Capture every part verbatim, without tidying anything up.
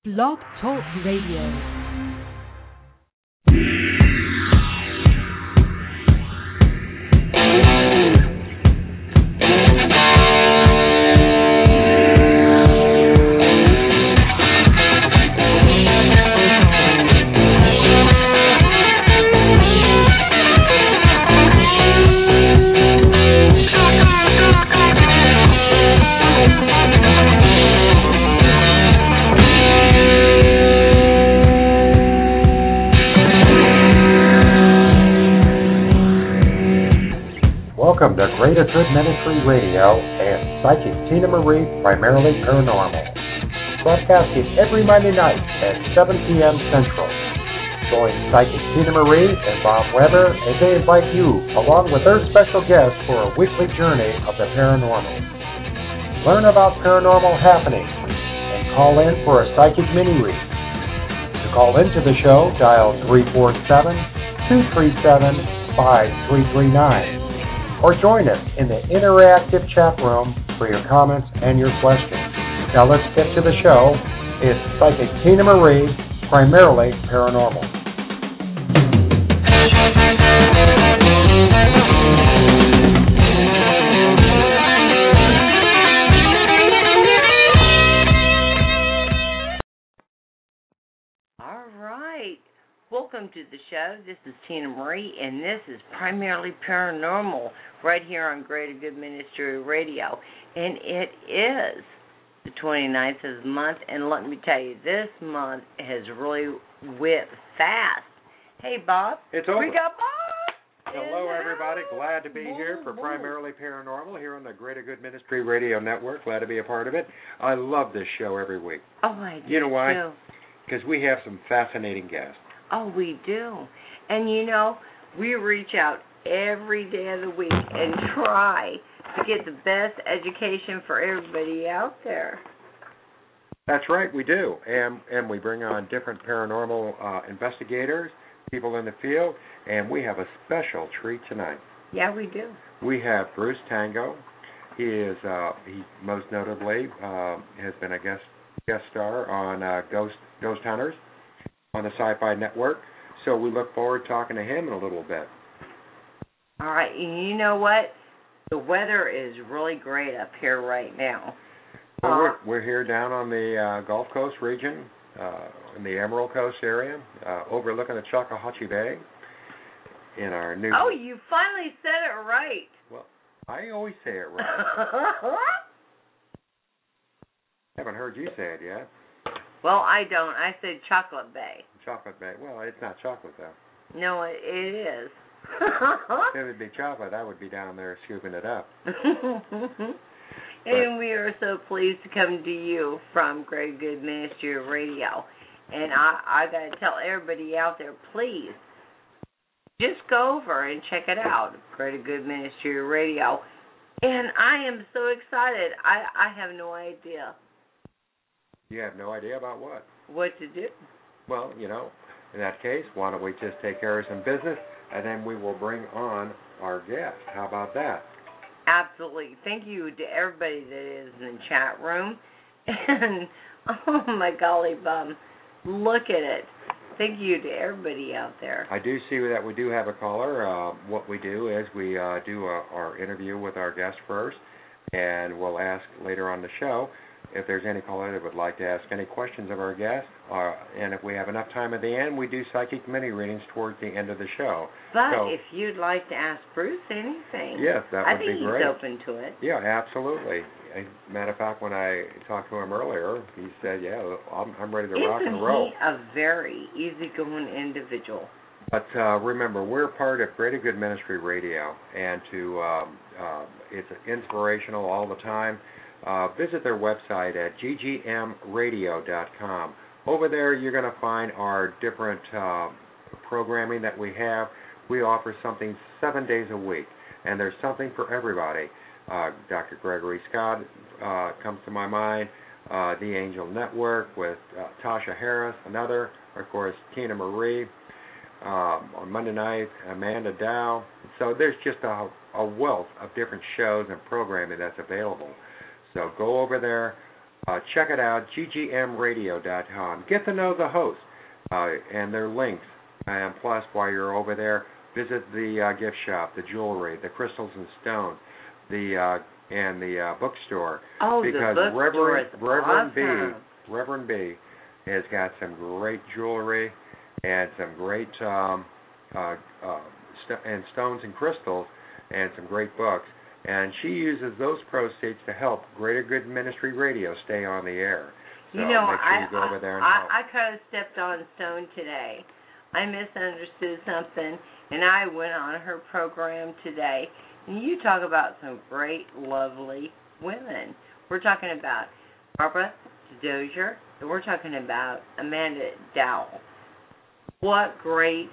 Blog Talk Radio. Welcome to Greater Good Ministry Radio and Psychic Tina Marie, primarily paranormal. Broadcasting every Monday night at seven p.m. Central. Join Psychic Tina Marie and Bob Weber as they invite you, along with their special guests, for a weekly journey of the paranormal. Learn about paranormal happenings and call in for a psychic mini-read. To call into the show, dial three four seven, two three seven, five three three nine. Or join us in the interactive chat room for your comments and your questions. Now let's get to the show. It's Psychic Tina Marie, primarily paranormal. All right. Welcome to the show. This is Tina Marie, and this is primarily paranormal right here on Greater Good Ministry Radio. And it is the twenty-ninth of the month, and let me tell you, this month has really went fast. Hey, Bob. It's over. We got Bob. Hello, everybody. Glad to be here for Primarily Paranormal here on the Greater Good Ministry Radio Network. Glad to be a part of it. I love this show every week. Oh, I do. You know why? Too. Because we have some fascinating guests. Oh, we do. And, you know, we reach out every day of the week and try to get the best education for everybody out there. That's right, we do. And and we bring on different paranormal uh, investigators, people in the field, and we have a special treat tonight. Yeah, we do. We have Bruce Tango. He is, uh, he most notably uh, has been a guest guest star on uh, Ghost Ghost Hunters on the Sci-Fi Network, so we look forward to talking to him in a little bit. All right, and you know what? The weather is really great up here right now. Well, uh, we're, we're here down on the uh, Gulf Coast region, uh, in the Emerald Coast area, uh, overlooking the Chattahoochee Bay in our new... Oh, you finally said it right. Well, I always say it right. Haven't heard you say it yet. Well, I don't. I said Chocolate Bay. Chocolate Bay. Well, it's not chocolate, though. No, it, it is. If it would be chocolate, I would be down there scooping it up. And we are so pleased to come to you from Great Good Ministry Radio. And I, I got to tell everybody out there, please, just go over and check it out, Great Good Ministry Radio. And I am so excited. I, I have no idea. You have no idea about what? What to do. Well, you know, in that case, why don't we just take care of some business, and then we will bring on our guest. How about that? Absolutely. Thank you to everybody that is in the chat room. And, oh, my golly bum, look at it. Thank you to everybody out there. I do see that we do have a caller. Uh, what we do is we uh, do a, our interview with our guest first, and we'll ask later on the show if there's any caller that would like to ask any questions of our guest, uh, and if we have enough time at the end, we do psychic mini readings towards the end of the show. But so, if you'd like to ask Bruce anything, yes, that would be great. I think he's open to it. Yeah, absolutely. As a matter of fact, when I talked to him earlier, he said, yeah, I'm, I'm ready to Isn't rock and roll. Isn't he a very easygoing individual? But uh, remember, we're part of Greater Good Ministry Radio, and to um, uh, it's inspirational all the time. Uh, visit their website at g g m radio dot com. Over there, you're going to find our different uh, programming that we have. We offer something seven days a week, and there's something for everybody. Uh, Doctor Gregory Scott uh, comes to my mind, uh, The Angel Network with uh, Tasha Harris, another, of course, Tina Marie. Um, on Monday night, Amanda Dow. So there's just a, a wealth of different shows and programming that's available. So go over there, Uh, check it out, g g m radio dot com. Get to know the host uh, and their links. And plus, while you're over there, visit the uh, gift shop, the jewelry, the crystals and stones, the uh, and the uh, bookstore. Oh, because the bookstore is Reverend awesome. B, Reverend B, has got some great jewelry and some great um, uh, uh, st- and stones and crystals and some great books. And she uses those proceeds to help Greater Good Ministry Radio stay on the air. So you know, make sure I, you go over there and I, help. I, I kind of stepped on a stone today. I misunderstood something, and I went on her program today. And you talk about some great, lovely women. We're talking about Barbara Dozier, and we're talking about Amanda Dowell. What great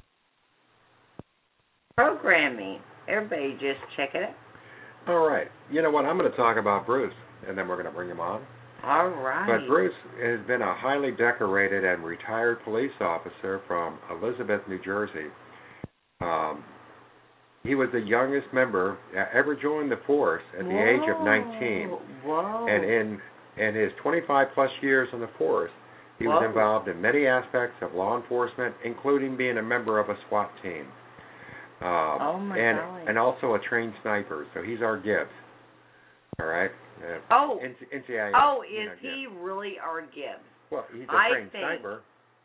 programming. Everybody just check it out. All right. You know what? I'm going to talk about Bruce, and then we're going to bring him on. All right. But Bruce has been a highly decorated and retired police officer from Elizabeth, New Jersey. Um, he was the youngest member ever joined the force at the Whoa. age of nineteen. Whoa. And in, in his twenty-five plus years in the force, he Whoa. was involved in many aspects of law enforcement, including being a member of a SWAT team. Um, oh, my and, God. and also a trained sniper, so he's our Gibbs. All right? Uh, oh, N C I A, oh, you is know, he Gibbs. really our Gibbs? Well, he's a I trained think, sniper.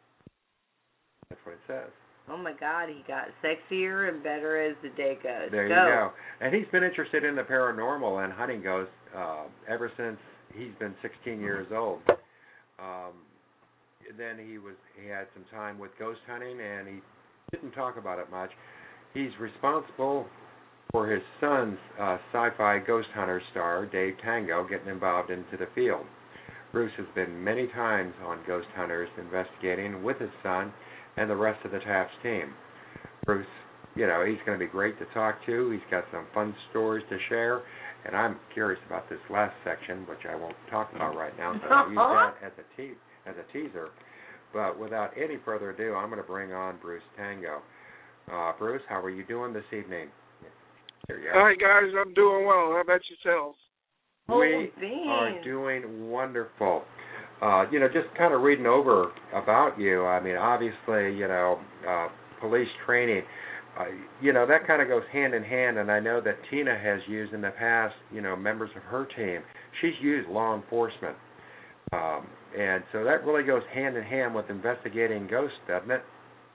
That's what it says. Oh, my God, he got sexier and better as the day goes. There go. you go. And he's been interested in the paranormal and hunting ghosts uh, ever since he's been sixteen years old. Um, then he was he had some time with ghost hunting, and he didn't talk about it much. He's responsible for his son's uh, sci-fi ghost hunter star, Dave Tango, getting involved into the field. Bruce has been many times on Ghost Hunters investigating with his son and the rest of the Taps team. Bruce, you know, he's going to be great to talk to. He's got some fun stories to share, and I'm curious about this last section, which I won't talk about right now, so I'll use that as a, te- as a teaser. But without any further ado, I'm going to bring on Bruce Tango. Uh, Bruce, how are you doing this evening? Here you are. Hi, guys. I'm doing well. How about yourselves? We oh, are doing wonderful. Uh, you know, just kind of reading over about you, I mean, obviously, you know, uh, police training, uh, you know, that kind of goes hand in hand, and I know that Tina has used in the past, you know, members of her team. She's used law enforcement. Um, and so that really goes hand in hand with investigating ghosts, doesn't it?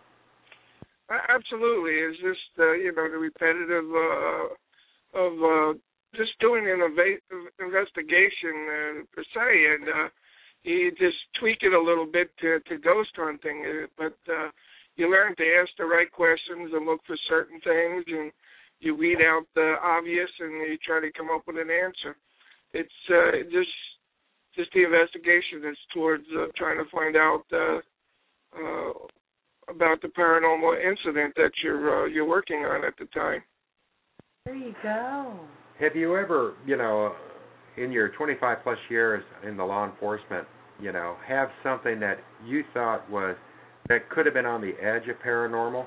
Absolutely. It's just, uh, you know, the repetitive uh, of uh, just doing an eva- investigation uh, per se, and uh, you just tweak it a little bit to, to ghost hunting. Uh, but uh, you learn to ask the right questions and look for certain things, and you weed out the obvious, and you try to come up with an answer. It's uh, just just the investigation is towards uh, trying to find out uh, uh, about the paranormal incident that you're uh, you're working on at the time. There you go. Have you ever, you know, in your twenty-five plus years in the law enforcement, you know, have something that you thought was that could have been on the edge of paranormal?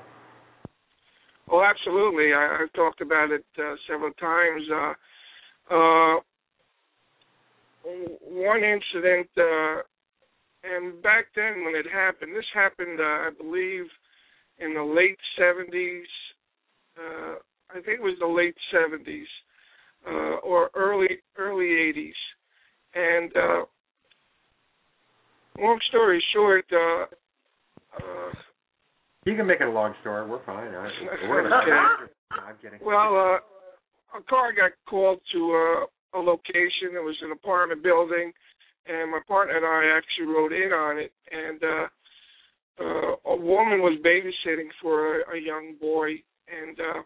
Oh, absolutely. I, I've talked about it uh, several times. Uh, uh, one incident. Uh, And back then when it happened, this happened, uh, I believe, in the late seventies. Uh, I think it was the late seventies uh, or early early eighties. And uh, long story short, uh, uh, you can make it a long story. We're fine. Right? We're gonna no, I'm kidding. Well, uh, a car got called to uh, a location. It was an apartment building. And my partner and I actually rode in on it, and uh, uh, a woman was babysitting for a, a young boy, and uh,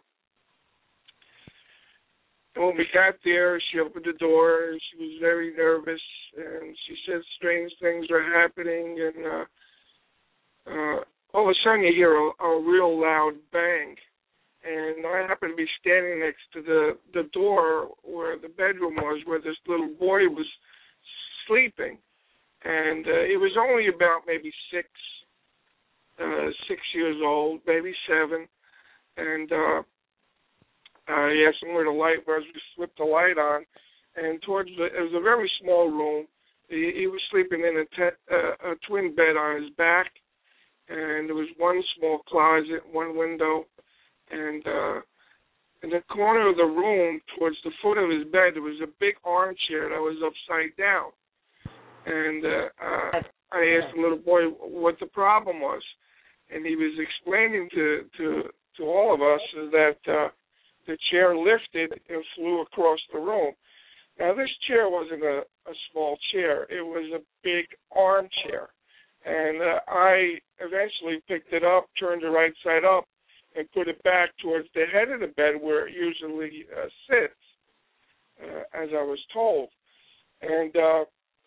when we got there, she opened the door, and she was very nervous, and she said strange things were happening, and uh, uh, all of a sudden you hear a, a real loud bang, and I happened to be standing next to the, the door where the bedroom was, where this little boy was sleeping, and uh, it was only about maybe six, uh, six years old, maybe seven, and uh, I asked him where the light was. We flipped the light on, and towards the, it was a very small room, He, he was sleeping in a, te- uh, a twin bed on his back, and there was one small closet, one window, and uh, in the corner of the room, towards the foot of his bed, there was a big armchair that was upside down. And uh, uh, I asked the little boy what the problem was, and he was explaining to to, to all of us that uh, the chair lifted and flew across the room. Now, this chair wasn't a, a small chair. It was a big armchair. And uh, I eventually picked it up, turned it right side up, and put it back towards the head of the bed where it usually uh, sits, uh, as I was told. And uh,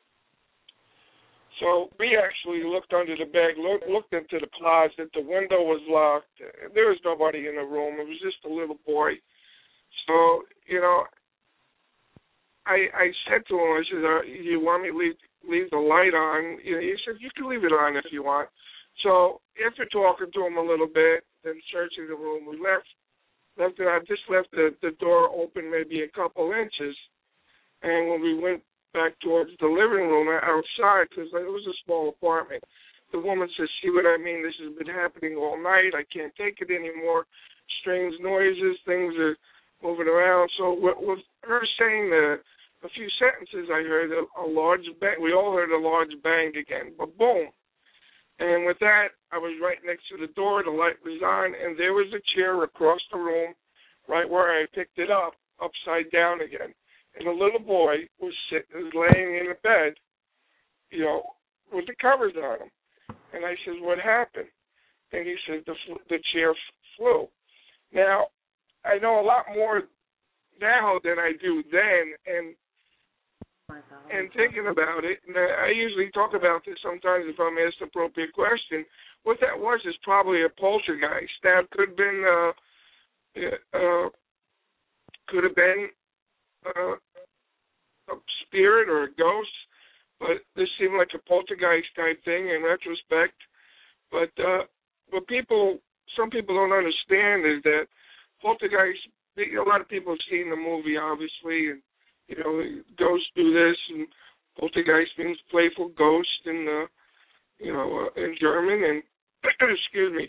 so we actually looked under the bed, look, looked into the closet. The window was locked. There was nobody in the room. It was just a little boy. So, you know, I, I said to him, I said, uh, you want me to leave, leave the light on? You know, he said, you can leave it on if you want. So after talking to him a little bit, then searching the room, we left. Left it. I just left the, the door open maybe a couple inches. And when we went back towards the living room outside, because it was a small apartment, the woman says, see what I mean? This has been happening all night. I can't take it anymore. Strange noises, things are moving around. So with, with her saying the, a few sentences, I heard a, a large bang. We all heard a large bang again. But boom. And with that, I was right next to the door. The light was on, and there was a chair across the room, right where I picked it up, upside down again. And a little boy was sitting, was laying in a bed, you know, with the covers on him. And I said, "What happened?" And he said, "The the chair flew." Now, I know a lot more now than I do then, and. And thinking about it, and I usually talk about this sometimes if I'm asked an appropriate question, what that was is probably a poltergeist. That could have been, uh, uh, could have been uh, a spirit or a ghost, but this seemed like a poltergeist type thing in retrospect. But uh, what people, some people don't understand is that poltergeist, a lot of people have seen the movie, obviously, and you know, ghosts do this, and poltergeist means playful ghost in, uh, you know, uh, in German, and, excuse me.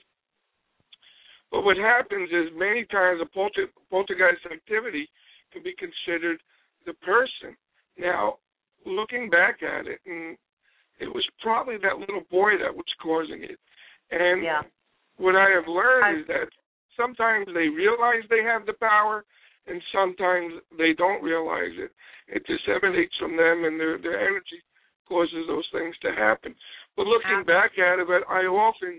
But what happens is many times a polter, poltergeist activity can be considered the person. Now, looking back at it, and it was probably that little boy that was causing it. And yeah. what I have learned I, is that sometimes they realize they have the power, and sometimes they don't realize it. It just emanates from them, and their their energy causes those things to happen. But looking back at it, I often,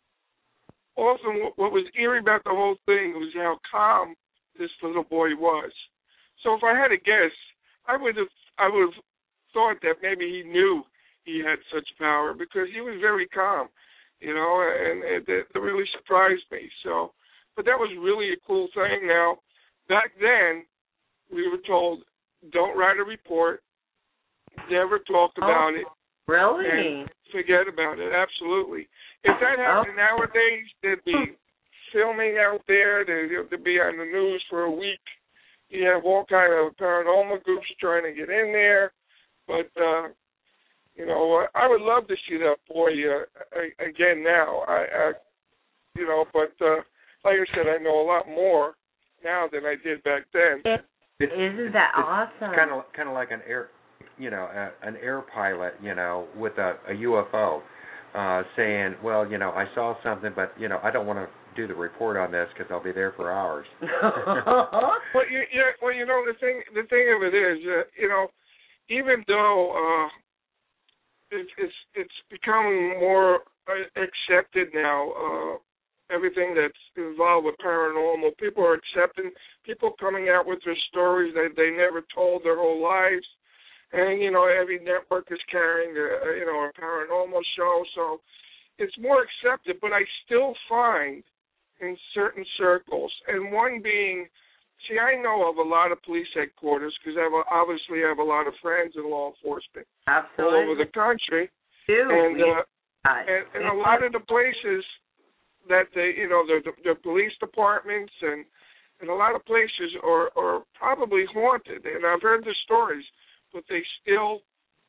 often what was eerie about the whole thing was how calm this little boy was. So if I had to guess, I would have I would have thought that maybe he knew he had such power because he was very calm, you know, and it, it really surprised me. So, but that was really a cool thing. Now. Back then, we were told, don't write a report, never talk about oh, it. Really? And forget about it, absolutely. If that happened oh. nowadays, there'd be filming out there, there'd, there'd be on the news for a week. You have all kind of paranormal groups trying to get in there. But, uh, you know, I would love to see that boy uh, again now. I, I, you know, but uh, like I said, I know a lot more now than I did back then. It, Isn't that it's awesome? Kind of, kind of like an air, you know, a, an air pilot, you know, with a, a U F O, uh, saying, well, you know, I saw something, but you know, I don't want to do the report on this because I'll be there for hours. well, you, you, well, you know, the thing, the thing of it is, uh, you know, even though uh, it, it's it's becoming more accepted now. Uh, Everything that's involved with paranormal, people are accepting, people coming out with their stories that they never told their whole lives, and you know every network is carrying a you know a paranormal show, so it's more accepted. But I still find in certain circles, and one being, see, I know of a lot of police headquarters because I have a, obviously I have a lot of friends in law enforcement Absolutely. all over the country, Dude, and, we, uh, and and a lot of the places that they, you know, the, the, the police departments and, and a lot of places are, are probably haunted. And I've heard the stories, but they still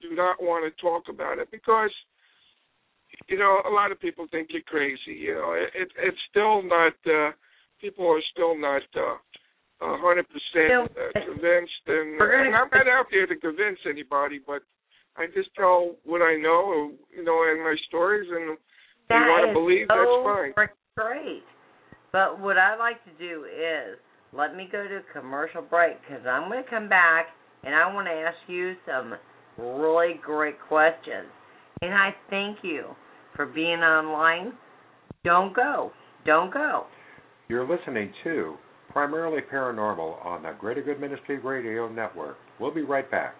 do not want to talk about it because, you know, a lot of people think you're crazy. You know, it, it it's still not. Uh, people are still not uh, one hundred percent uh, convinced, and, uh, and I'm not out there to convince anybody, but I just tell what I know, you know, in my stories, and if you want to believe, so that's fine. Great. But what I like to do is let me go to a commercial break because I'm going to come back and I want to ask you some really great questions. And I thank you for being online. Don't go. Don't go. You're listening to Primarily Paranormal on the Greater Good Ministry Radio Network. We'll be right back.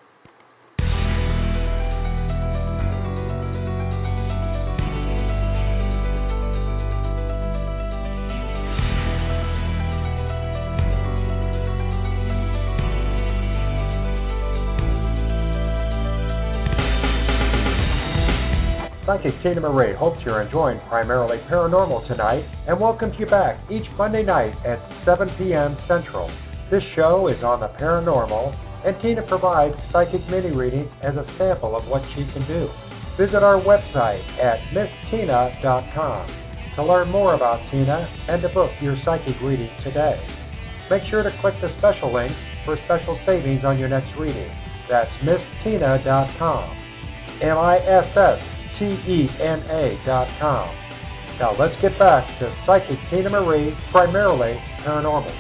Psychic Tina Marie hopes you're enjoying Primarily Paranormal tonight and welcomes you back each Monday night at seven p.m. Central. This show is on the paranormal, and Tina provides psychic mini-readings as a sample of what she can do. Visit our website at miss tina dot com to learn more about Tina and to book your psychic reading today. Make sure to click the special link for special savings on your next reading. That's miss tina dot com. M I S S T E N A dot com. Now let's get back to Psychic Tina Marie, Primarily Paranormal.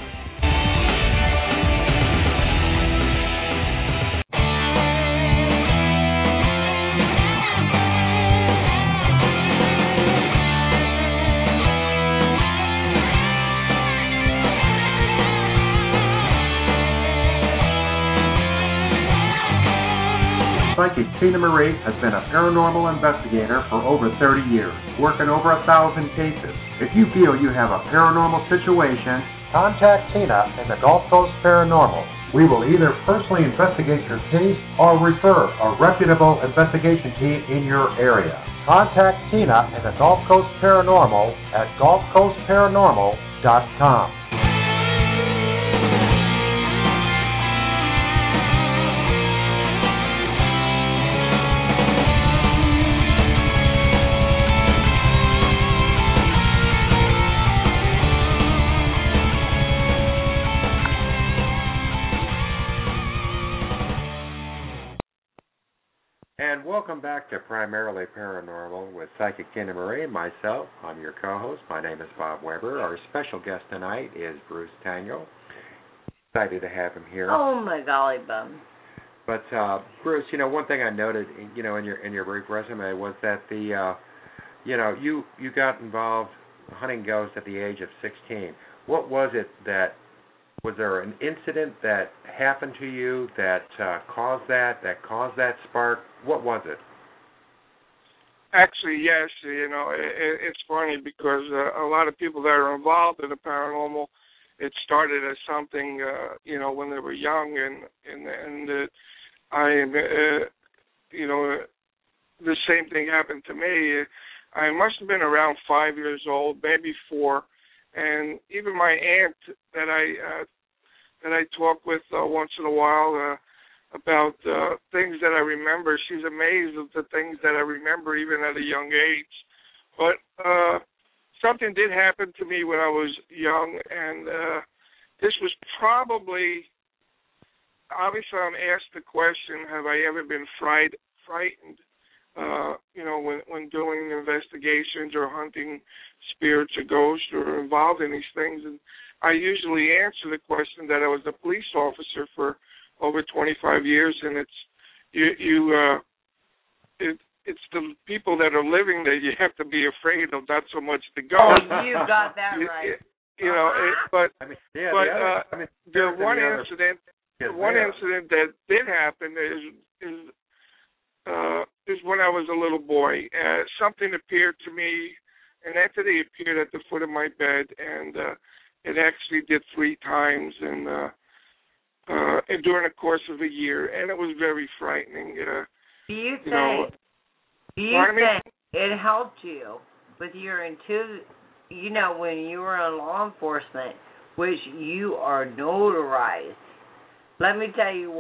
Psychic Tina Marie has been a paranormal investigator for over thirty years, working over a thousand cases. If you feel you have a paranormal situation, contact Tina in the Gulf Coast Paranormal. We will either personally investigate your case or refer a reputable investigation team in your area. Contact Tina in the Gulf Coast Paranormal at gulf coast paranormal dot com. And welcome back to Primarily Paranormal with Psychic Tina Marie and myself. I'm your co-host. My name is Bob Weber. Our special guest tonight is Bruce Tango. Excited to have him here. Oh my golly, bum. But uh, Bruce, you know, one thing I noted, you know, in your in your brief resume was that the, uh, you know, you you got involved hunting ghosts at the age of sixteen. What was it that Was there an incident that happened to you that uh, caused that, that caused that spark? What was it? Actually, yes. You know, it, it's funny because uh, a lot of people that are involved in the paranormal, it started as something, uh, you know, when they were young, and and and uh, I, uh, you know, the same thing happened to me. I must have been around five years old, maybe four. And even my aunt that I uh, that I talk with uh, once in a while uh, about uh, things that I remember, she's amazed at the things that I remember even at a young age. But uh, something did happen to me when I was young, and uh, this was probably, obviously I'm asked the question, have I ever been fright, frightened? Uh, you know, when when doing investigations or hunting spirits or ghosts or involved in these things, and I usually answer the question that I was a police officer for over twenty-five years, and it's you you uh, it it's the people that are living that you have to be afraid of, not so much the ghosts. Oh, you got that right. You, you know, it, but I mean, yeah, but the, other, uh, I mean, the one the incident, other, the one there. incident that did happen is is. Uh, is when I was a little boy. Uh, something appeared to me, an entity appeared at the foot of my bed, and uh, it actually did three times, and, uh, uh, and during the course of a year, and it was very frightening. Uh, do you think, you know, do you pardon me? think it helped you with your intuitive, you know, when you were in law enforcement, which you are notarized? Let me tell you what,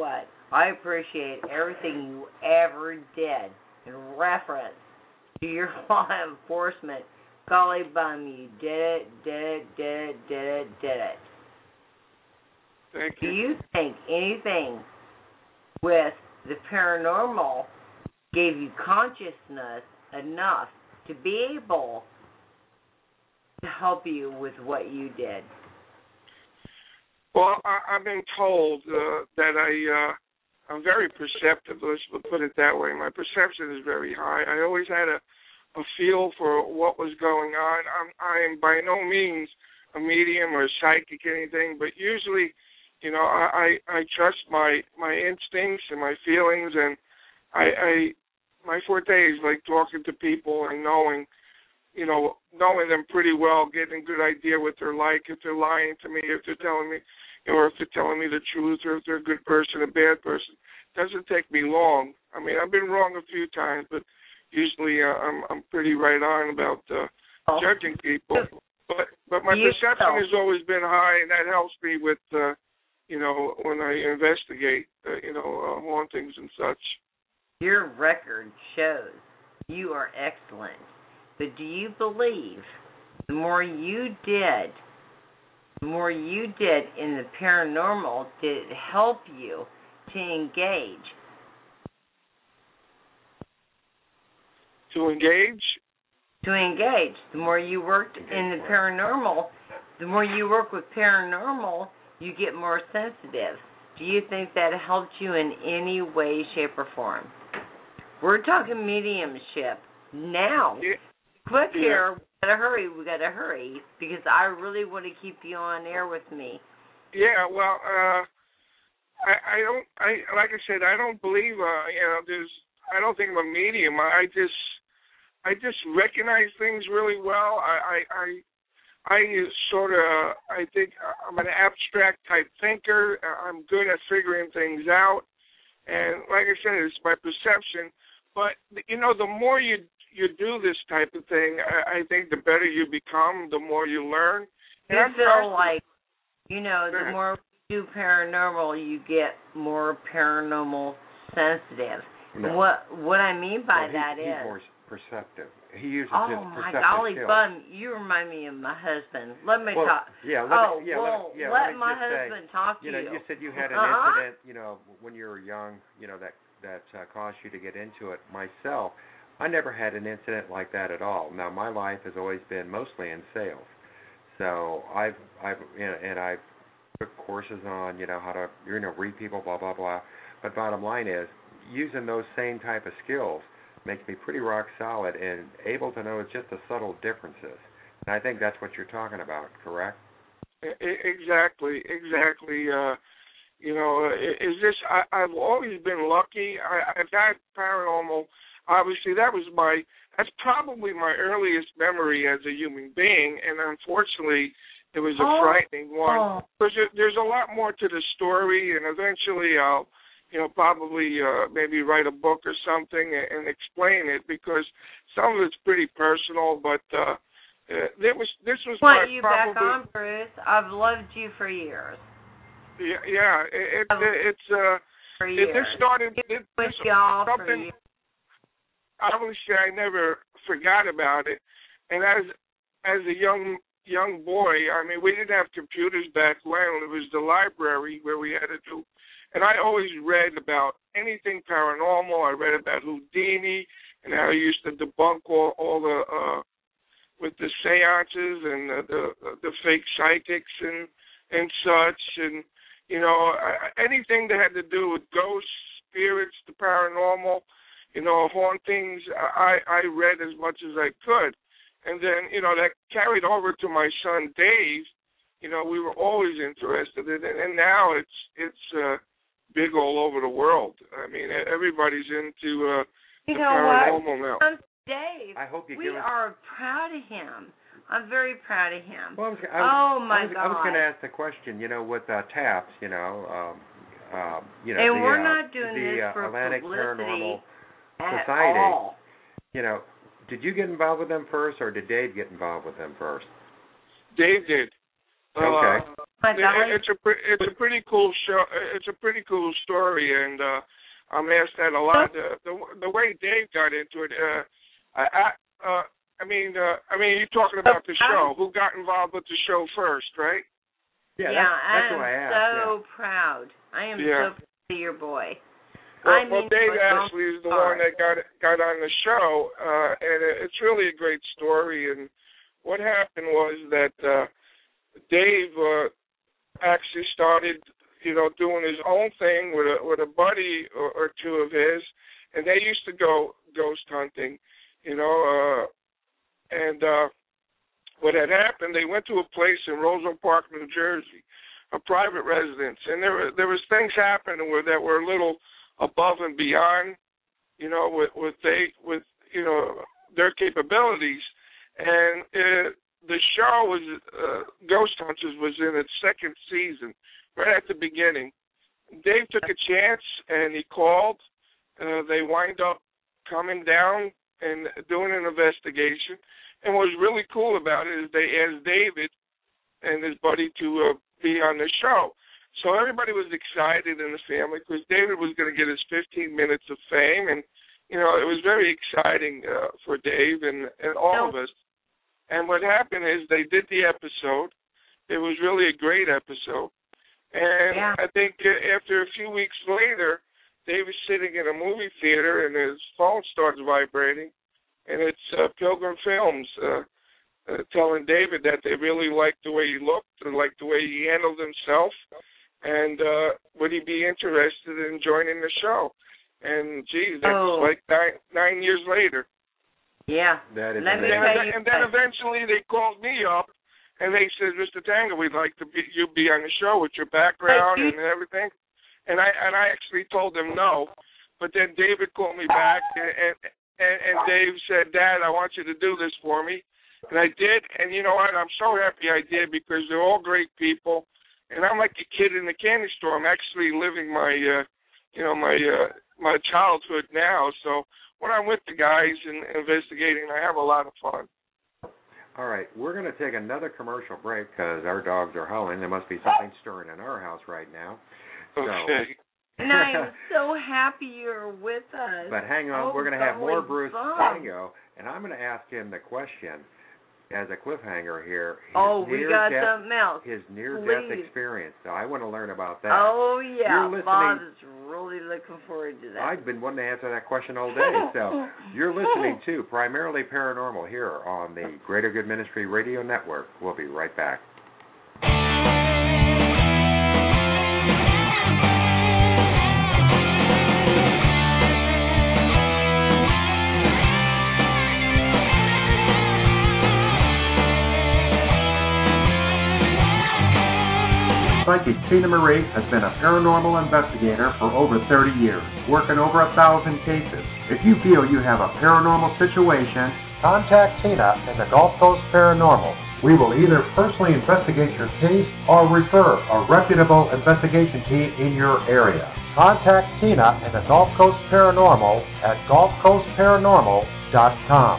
I appreciate everything you ever did in reference to your law enforcement. Golly bum, you did it, did it, did it, did it, did it. Thank Do you. you think anything with the paranormal gave you consciousness enough to be able to help you with what you did? Well, I, I've been told uh, that I, uh, I'm very perceptive, let's put it that way. My perception is very high. I always had a, a feel for what was going on. I'm, I am by no means a medium or a psychic or anything, but usually, you know, I, I, I trust my, my instincts and my feelings, and I, I my forte is like talking to people and knowing, you know, knowing them pretty well, getting a good idea what they're like, if they're lying to me, if they're telling me, or if they're telling me the truth, or if they're a good person, a bad person. It doesn't take me long. I mean, I've been wrong a few times, but usually uh, I'm I'm pretty right on about uh, oh. judging people. But but my You perception know. has always been high, and that helps me with, uh, you know, when I investigate, uh, you know, uh, hauntings and such. Your record shows you are excellent. But do you believe the more you did, the more you did in the paranormal, did it help you to engage? To engage? To engage. The more you worked in the paranormal, the more you work with paranormal, you get more sensitive. Do you think that helped you in any way, shape, or form? We're talking mediumship now. Yeah. Quick Yeah. here, we gotta hurry, we gotta hurry, because I really want to keep you on air with me. Yeah, well, uh, I, I don't, I like I said, I don't believe, uh, you know, there's, I don't think I'm a medium. I, I just, I just recognize things really well. I, I, I, I sort of, I think I'm an abstract type thinker. I'm good at figuring things out, and like I said, it's my perception. But you know, the more you you do this type of thing, I, I think the better you become, the more you learn. You And feel like, you know, the Go ahead. more you do paranormal, you get more paranormal sensitive. No. What what I mean by Well, he, that he's is, more perceptive. He uses oh his my perceptive golly skills. bun, you remind me of my husband. Let me Well, talk. yeah, let oh, me, yeah, well, let, me, yeah, let, let me my just say, husband talk to you know, you. you said you had an uh-huh. incident, you know, when you were young, you know, that that uh, caused you to get into it. Myself, I never had an incident like that at all. Now, my life has always been mostly in sales, so I've I've you know, and I've took courses on, you know, how to you know read people, blah blah blah. But bottom line is, using those same type of skills makes me pretty rock solid and able to know just the subtle differences. And I think that's what you're talking about, correct? Exactly, exactly. Uh, you know, is this? I, I've always been lucky. I, I've had paranormal. Obviously, that was my. That's probably my earliest memory as a human being, and unfortunately, it was a oh. frightening one. Oh. Because there's a lot more to the story, and eventually, I'll, you know, probably uh, maybe write a book or something and, and explain it, because some of it's pretty personal, but. Uh, Uh, there was this was Want my you probably, back on, Bruce? I've loved you for years. Yeah, yeah. It, it, it's uh, For it, years. this started. It, With this y'all for something. years. Obviously, I never forgot about it, and as as a young young boy, I mean, we didn't have computers back when. It was the library where we had to do, and I always read about anything paranormal. I read about Houdini and how he used to debunk all all the. Uh, with the seances and the, the the fake psychics and and such, and you know, anything that had to do with ghosts, spirits, the paranormal, you know, hauntings. I I read as much as I could, and then you know that carried over to my son Dave. You know, we were always interested in it, and now it's it's uh, big all over the world. I mean, everybody's into uh, you the know paranormal what? now. Dave, I hope you we give us... are proud of him. I'm very proud of him. Well, I was, I was, oh my I was, God! I was going to ask the question. You know, with uh, TAPS, you know, um, um, you know, and the, we're uh, not doing the this uh, for Atlantic publicity Paranormal at Society. all. You know, did you get involved with them first, or did Dave get involved with them first? Dave did. Okay. Uh, it's a it's a pretty cool show. It's a pretty cool story, and uh, I'm asked that a lot. Uh, the the way Dave got into it, uh, I I, uh, I mean uh, I mean you're talking about the show. Who got involved with the show first, right? Yeah, yeah that's, that's I am what I asked. so yeah. proud. I am Yeah. so proud of your boy. Well, I mean, well Dave actually is the hard. one that got got on the show, uh, and it's really a great story. And what happened was that uh, Dave uh, actually started, you know, doing his own thing with a with a buddy or, or two of his, and they used to go ghost hunting, you know. Uh, and uh, what had happened, they went to a place in Roseville Park, New Jersey, a private residence, and there were there was things happening where that were a little above and beyond, you know, with with they with you know their capabilities, and uh, the show was uh, Ghost Hunters was in its second season, right at the beginning. Dave took a chance and he called. Uh, they wind up coming down and doing an investigation. And what was really cool about it is they asked David and his buddy to uh, be on the show. So everybody was excited in the family because David was going to get his fifteen minutes of fame, and you know it was very exciting uh, for Dave and, and all of us. And what happened is they did the episode. It was really a great episode. And yeah. I think uh, after a few weeks later, Dave was sitting in a movie theater and his phone starts vibrating, and it's uh, Pilgrim Films uh, uh, telling David that they really liked the way he looked and liked the way he handled himself. And uh, would he be interested in joining the show? And, geez, that's oh. like nine, nine years later. Yeah. That is Let me amazing. tell And, you and then eventually they called me up, and they said, Mister Tanger, we'd like to be you be on the show with your background and everything. And I and I actually told them no. But then David called me back, and, and, and, and Dave said, Dad, I want you to do this for me. And I did, and you know what? I'm so happy I did because they're all great people. And I'm like a kid in the candy store. I'm actually living my, uh, you know, my uh, my childhood now. So when I'm with the guys and investigating, I have a lot of fun. All right, we're going to take another commercial break because our dogs are howling. There must be something stirring in our house right now. So, Okay. And I am so happy you're with us. But hang on, oh, we're going to have more Bruce Bob. Tango, and I'm going to ask him the question as a cliffhanger here. His Oh, we got near-death, something else. His near-death Please. experience. So I want to learn about that. Oh, yeah. You're Bob listening- is really looking forward to that. I've been wanting to answer that question all day. So you're listening to Primarily Paranormal here on the Greater Good Ministry Radio Network. We'll be right back. Psychic Tina Marie has been a paranormal investigator for over thirty years, working over a thousand cases. If you feel you have a paranormal situation, contact Tina in the Gulf Coast Paranormal. We will either personally investigate your case or refer a reputable investigation team in your area. Contact Tina in the Gulf Coast Paranormal at gulf coast paranormal dot com.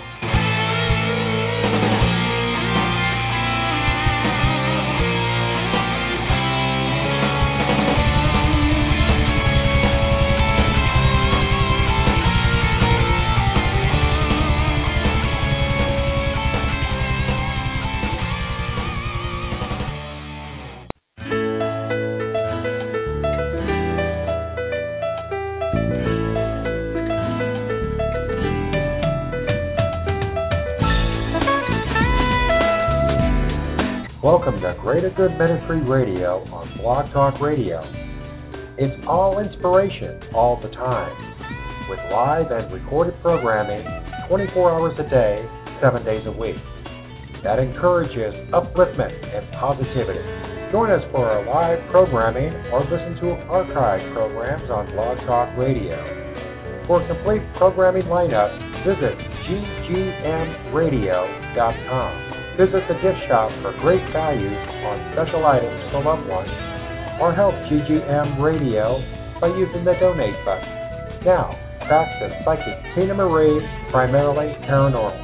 Welcome to Greater Good Ministry Radio on Blog Talk Radio. It's all inspiration all the time, with live and recorded programming twenty-four hours a day, seven days a week. That encourages upliftment and positivity. Join us for our live programming or listen to archived programs on Blog Talk Radio. For a complete programming lineup, visit g g m radio dot com. Visit the gift shop for great values on special items for loved ones, or help G G M Radio by using the donate button. Now, back to Psychic Tina Marie, Primarily Paranormal.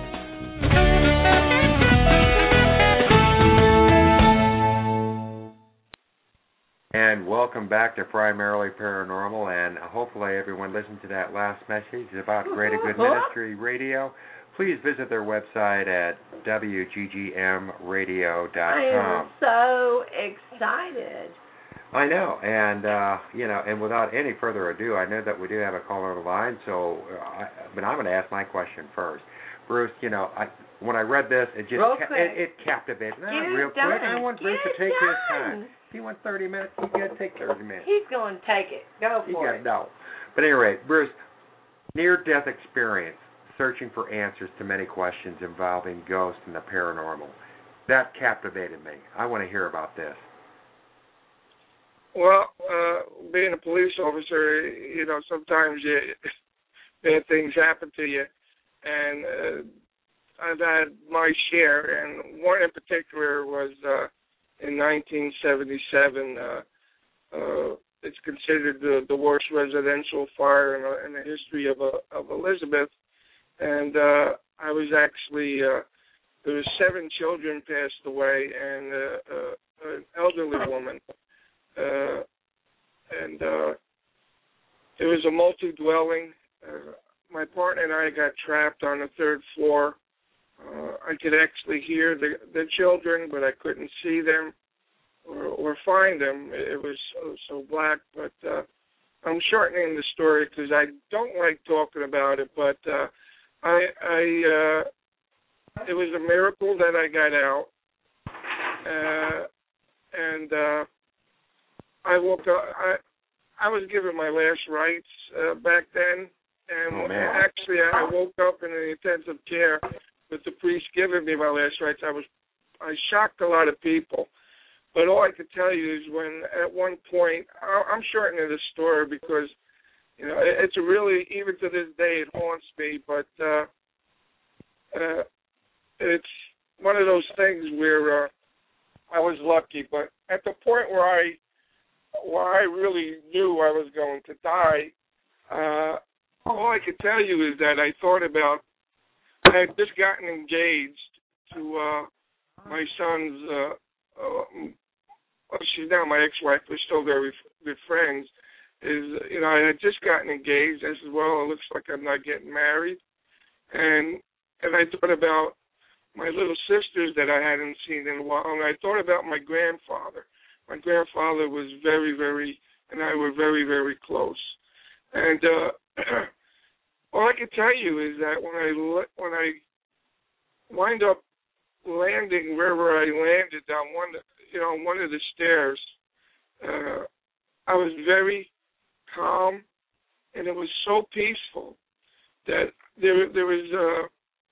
welcome back to Primarily Paranormal, and hopefully everyone listened to that last message about Greater Good Ministry Radio. Please visit their website at w g g m radio dot com. I am so excited. I know, and uh, you know, and without any further ado, I know that we do have a caller on the line, so, uh, I, but I'm going to ask my question first. Bruce, you know, I, when I read this, it just ca- it, it captivated me. Get real it quick. done. I want Bruce Get to take done. his time. If he wants thirty minutes, he's going to take thirty minutes. He's going to take it. Go He for got, it. no. But anyway, Bruce, near-death experience, searching for answers to many questions involving ghosts and the paranormal. That captivated me. I want to hear about this. Well, uh, being a police officer, you know, sometimes you, bad things happen to you, and uh, I've had my share, and one in particular was uh, in nineteen seventy-seven. Uh, uh, it's considered the, the worst residential fire in, a, in the history of, a, of Elizabeth, and uh, I was actually, uh, there was seven children passed away, and uh, uh, an elderly woman. Uh, and uh, it was a multi-dwelling. Uh, my partner and I got trapped on the third floor. Uh, I could actually hear the, the children, but I couldn't see them or, or find them. It was so, so black. But uh, I'm shortening the story because I don't like talking about it. But uh, I, I uh, it was a miracle that I got out. Uh, and uh, I woke up. I I was given my last rites uh, back then, and oh, man. actually I woke up in an intensive care with the priest giving me my last rites. I was I shocked a lot of people, but all I could tell you is when at one point I'm shortening the story because you know it's a really even to this day it haunts me, but uh, uh, it's one of those things where uh, I was lucky, but at the point where I where I really knew I was going to die, uh, all I could tell you is that I thought about, I had just gotten engaged to uh, my son's, uh, uh, well, she's now my ex-wife, we're still very good friends, is, you know, I had just gotten engaged. I said, well, it looks like I'm not getting married. And and I thought about my little sisters that I hadn't seen in a while, and I thought about my grandfather. My grandfather was very, very, and I were very, very close. And uh, all I can tell you is that when I when I wind up landing wherever I landed on one, you know, on one of the stairs, uh, I was very calm, and it was so peaceful that there there was. Uh,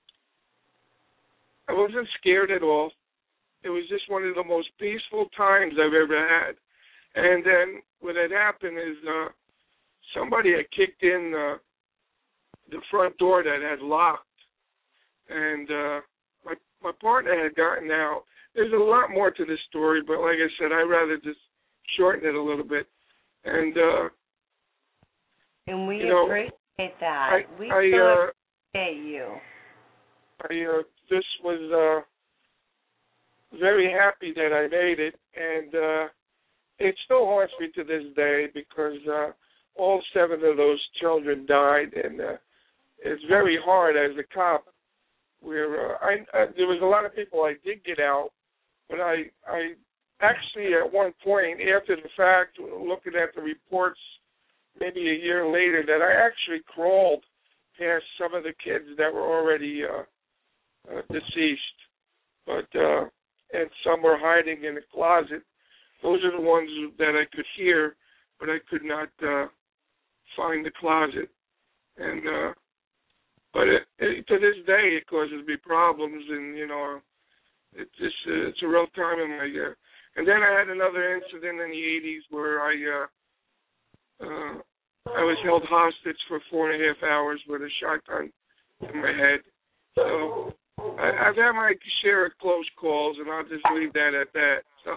I wasn't scared at all. It was just one of the most peaceful times I've ever had. And then what had happened is uh, somebody had kicked in uh, the front door that had locked. And uh, my my partner had gotten out. There's a lot more to this story, but like I said, I'd rather just shorten it a little bit. And uh, and we you know, appreciate that. I, we I, so uh, appreciate you. I uh, this was... Uh, very happy that I made it, and uh, it still haunts me to this day because uh, all seven of those children died, and uh, it's very hard as a cop. Where uh, I, uh, there was a lot of people I did get out, but I, I actually at one point after the fact, looking at the reports, maybe a year later, that I actually crawled past some of the kids that were already uh, uh, deceased, but. Uh, and some were hiding in a closet. Those are the ones that I could hear, but I could not uh, find the closet. And uh, but it, it, to this day, it causes me problems, and you know, it just uh, it's a real time in my year. And then I had another incident in the eighties where I uh, uh, I was held hostage for four and a half hours with a shotgun in my head. So. I, I've had my share of close calls, and I'll just leave that at that. So.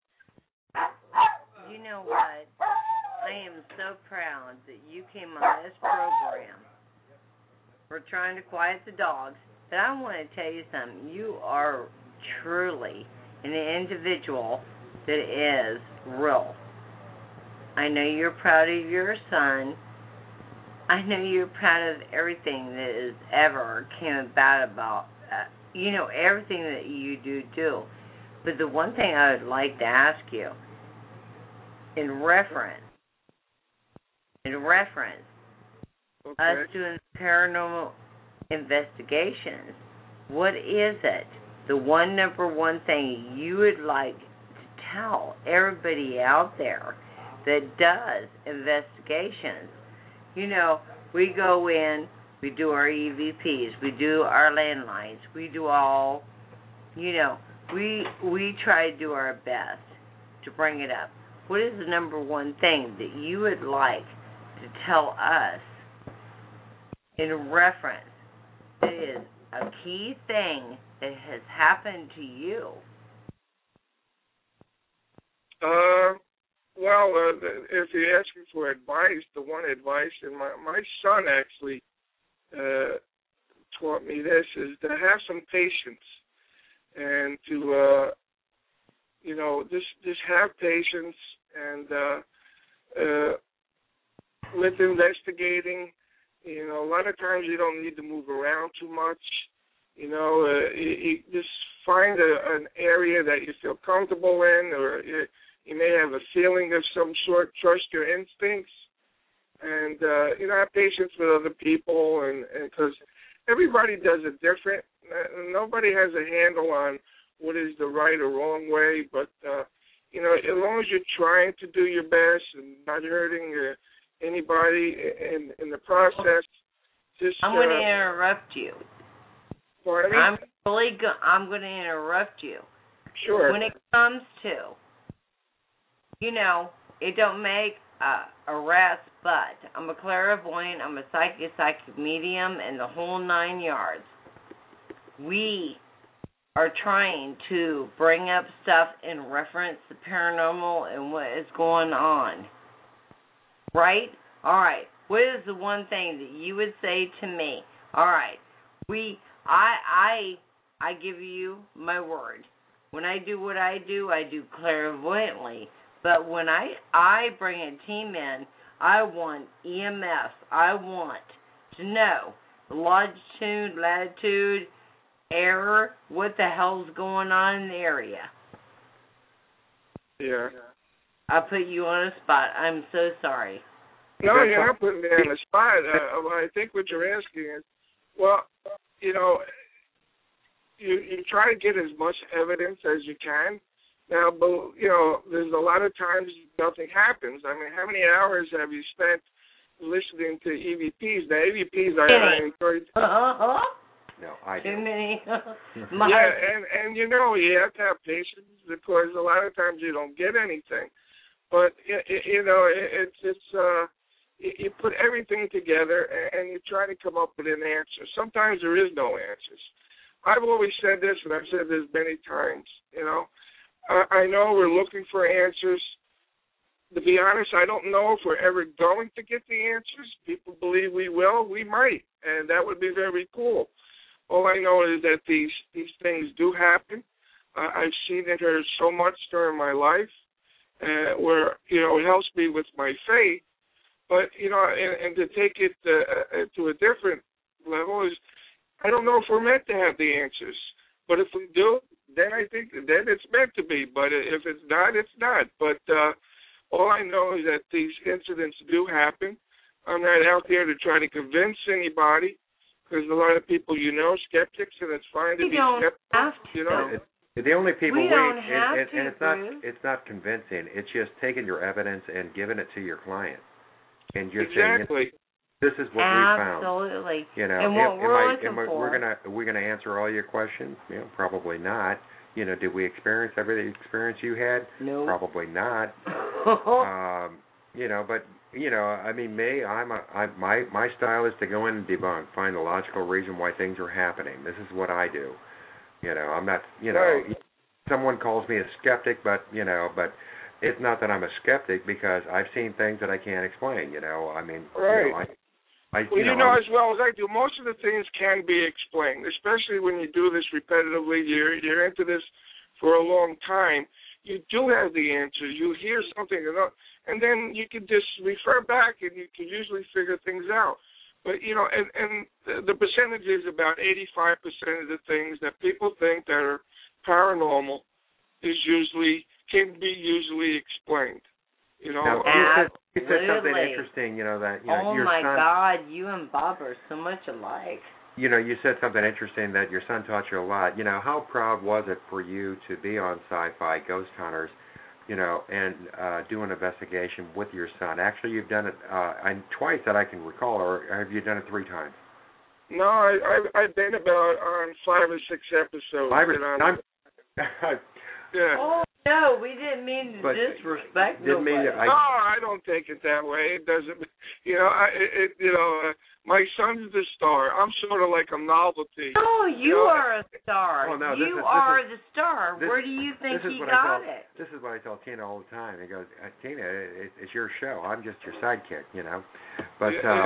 You know what? I am so proud that you came on this program. We're trying to quiet the dogs, but I want to tell you something. You are truly an individual that is real. I know you're proud of your son. I know you're proud of everything that has ever came about about, uh, you know, everything that you do do. But the one thing I would like to ask you, in reference, in reference, Okay. us doing paranormal investigations, what is it, the one number one thing you would like to tell everybody out there that does investigations? You know, we go in, we do our E V Ps, we do our landlines, we do all, you know, we we try to do our best to bring it up. What is the number one thing that you would like to tell us in reference that is a key thing that has happened to you? Uh, well, uh, if you're asking for advice, the one advice, and my my son actually uh, taught me this, is to have some patience and to uh, you know just just have patience and uh, uh, with investigating. You know, a lot of times you don't need to move around too much. You know, uh, you, you just find a, an area that you feel comfortable in, or you, you may have a feeling of some sort. Trust your instincts, and uh, you know, have patience with other people, and because everybody does it different. Nobody has a handle on what is the right or wrong way, but uh, you know, as long as you're trying to do your best and not hurting uh, anybody in in the process, just I'm going to uh, interrupt you. pardon me? I'm really go- I'm going to interrupt you. Sure. When it comes to, you know, it don't make a, a rat's butt. I'm a clairvoyant, I'm a psychic, psychic medium, and the whole nine yards. We are trying to bring up stuff in reference to paranormal and what is going on. Right? All right. What is the one thing that you would say to me? All right. We, I, I, I give you my word. When I do what I do, I do clairvoyantly. But when I, I bring a team in, I want E M F. I want to know the longitude, latitude, error, what the hell's going on in the area. Yeah. I put you on a spot. I'm so sorry. No, you're not putting me on the spot. Uh, I think what you're asking is, well, you know, you you try to get as much evidence as you can. Now, but, you know, there's a lot of times nothing happens. I mean, how many hours have you spent listening to E V Ps? The E V Ps are I encourage. Uh-huh. No, I Too don't. many. Yeah, and, and, you know, you have to have patience because a lot of times you don't get anything. But, you, you know, it, it's, it's uh, you put everything together and you try to come up with an answer. Sometimes there is no answers. I've always said this, and I've said this many times, you know. I, I know we're looking for answers. To be honest, I don't know if we're ever going to get the answers. People believe we will. We might, and that would be very cool. All I know is that these these things do happen. Uh, I've seen it here so much during my life, uh, where you know it helps me with my faith. But you know, and, and to take it uh, to a different level is, I don't know if we're meant to have the answers. But if we do, then I think then it's meant to be. But if it's not, it's not. But uh, all I know is that these incidents do happen. I'm not out there to try to convince anybody. There's a lot of people, you know, skeptics, and it's fine to we be don't skeptical. have to. You know, It, the only people We wait, don't and, have and, to, and it's not Bruce. it's not convincing. It's just taking your evidence and giving it to your client, and you're exactly. saying, this is what we found. Absolutely. You know, and what am, we're am I, looking am I, for. we're gonna are we gonna answer all your questions? You know, probably not. You know, did we experience every experience you had? No. Probably not. um, you know, but you know, I mean, me, I'm a, I, my my style is to go in and debunk, find the logical reason why things are happening. This is what I do. You know, I'm not, you know, Right. someone calls me a skeptic, but you know, but it's not that I'm a skeptic because I've seen things that I can't explain. You know, I mean, Right. you know, I, I, Well, you you know, know as well as I do, most of the things can be explained, especially when you do this repetitively. You're you're into this for a long time. you do have the answers. You hear something, and then you can just refer back, and you can usually figure things out. But, you know, and, and the, the percentage is about eighty-five percent of the things that people think that are paranormal is usually, can be usually explained. You know, now, you, said, you said something interesting, you know, that, you know, oh your my son, God, you and Bob are so much alike. You know, you said something interesting that your son taught you a lot. You know, how proud was it for you to be on Sci-Fi Ghost Hunters, you know, and uh, do an investigation with your son? Actually, you've done it uh, and twice that I can recall, or have you done it three times? No, I, I, I've been about on five or six episodes. Five or I'm, yeah. Oh, no, we didn't mean to but disrespect didn't nobody. mean to, I, no, I don't take it that way. It doesn't, you know, I, it, you know, uh, my son's the star. I'm sort of like a novelty. Oh, you, you know? are a star. Oh, no, you this is, are this is, the star. This, Where do you think he got tell, it? This is what I tell Tina all the time. He goes, uh, Tina, it, it's your show. I'm just your sidekick, you know. But uh,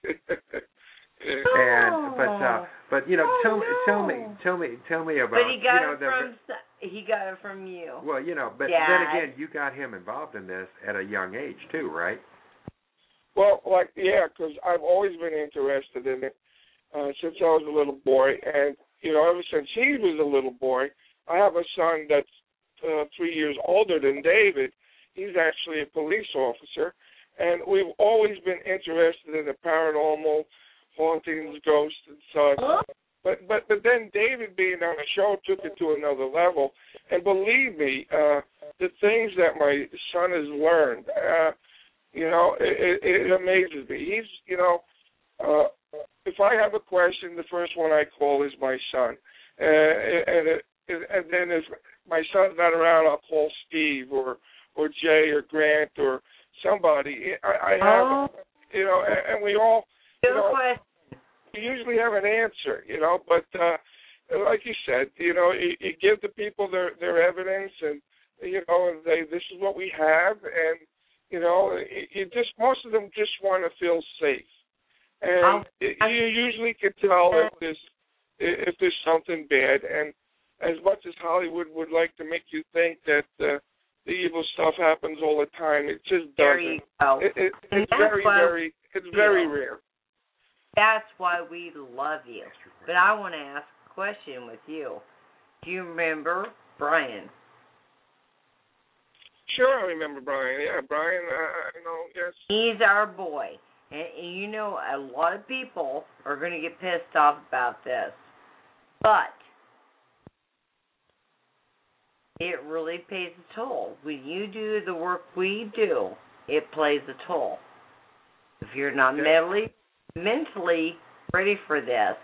and but uh, but you know, oh, tell no. tell me tell me tell me about. But he got you know, it the, from he got it from you. Well, you know, but Dad. then again, you got him involved in this at a young age too, right? Well, like yeah, because I've always been interested in it uh, since I was a little boy, and you know, ever since he was a little boy, I have a son that's uh, three years older than David. He's actually a police officer, and we've always been interested in the paranormal, hauntings, ghosts, and such. Huh? But but but then David being on the show took it to another level, and believe me, uh, the things that my son has learned, uh, you know, it, it, it amazes me. He's, you know, uh, if I have a question, the first one I call is my son, uh, and it, and then if my son's not around, I'll call Steve or or Jay or Grant or somebody. I, I have, oh. you know, and, and we all, you know, question. we usually have an answer, you know, but uh, like you said, you know, you, you give the people their, their evidence and, you know, and they, this is what we have, and, you know, you just, most of them just want to feel safe. And it, you usually can tell if there's, if there's something bad, and as much as Hollywood would like to make you think that uh, the evil stuff happens all the time, it just doesn't. It, it, it's very, very, it's very rare. That's why we love you. But I want to ask a question with you. Do you remember Brian? Sure, I remember Brian. Yeah, Brian, uh, you know, yes. He's our boy. And, and you know, a lot of people are going to get pissed off about this. But it really pays a toll. When you do the work we do, it plays a toll. If you're not yeah. mentally mentally ready for this,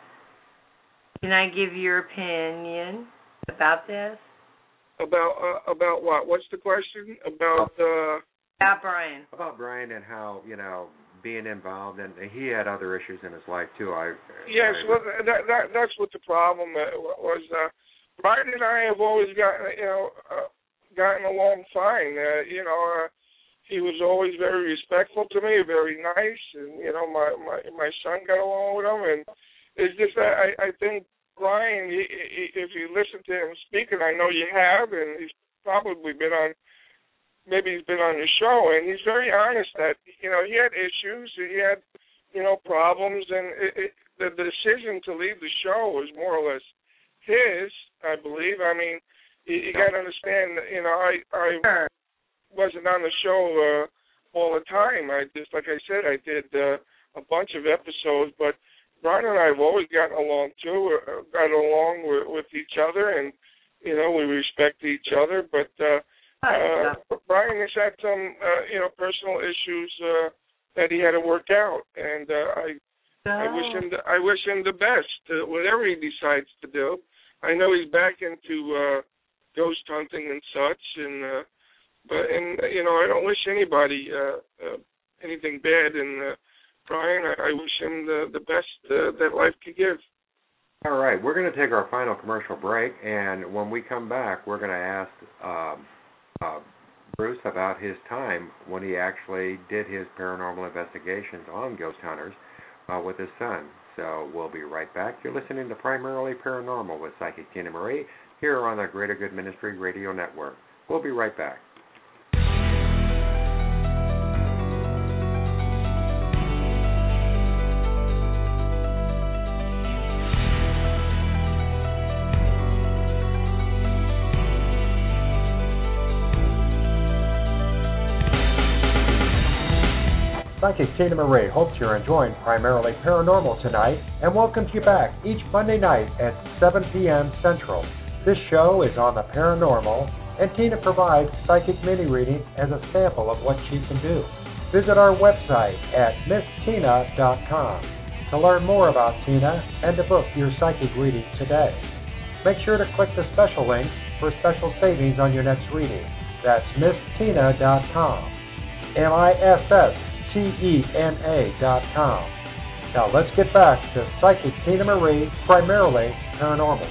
can I give your opinion about this? About uh, about what? What's the question? About uh about Brian. About Brian and how, you know, being involved, and he had other issues in his life too. I yes, I, well, that, that that's what the problem was. Uh, Brian and I have always gotten, you know, uh, gotten along fine. Uh, you know, uh, he was always very respectful to me, very nice, and you know, my my my son got along with him, and it's just that I I think Brian, he, he, if you listen to him speaking, I know you have, and he's probably been on. Maybe he's been on your show, and he's very honest that, you know, he had issues, he had, you know, problems, and it, it, the, the decision to leave the show was more or less his, I believe. I mean, you, you got to understand, you know, I I wasn't on the show uh, all the time. I just, like I said, I did uh, a bunch of episodes, but Brian and I have always gotten along, too, uh, got along with, with each other, and, you know, we respect each other, but... Uh, Uh, Brian has had some, uh, you know, personal issues uh, that he had to work out, and uh, I, I wish him, the, I wish him the best, uh, whatever he decides to do. I know he's back into uh, ghost hunting and such, and uh, but and you know, I don't wish anybody uh, uh, anything bad. And uh, Brian, I, I wish him the the best uh, that life could give. All right, we're going to take our final commercial break, and when we come back, we're going to ask. Um, Uh, Bruce about his time when he actually did his paranormal investigations on ghost hunters uh, with his son. So we'll be right back. You're listening to Primarily Paranormal with Psychic Tina Marie here on the Greater Good Ministry Radio Network. We'll be right back. Psychic Tina Marie hopes you're enjoying Primarily Paranormal tonight and welcomes you back each Monday night at seven p.m. Central. This show is on the paranormal, and Tina provides psychic mini-reading as a sample of what she can do. Visit our website at miss tina dot com to learn more about Tina and to book your psychic reading today. Make sure to click the special link for special savings on your next reading. That's miss tina dot com. M I S S T E N A dot com. Now let's get back to Psychic Tina Marie, Primarily Paranormal.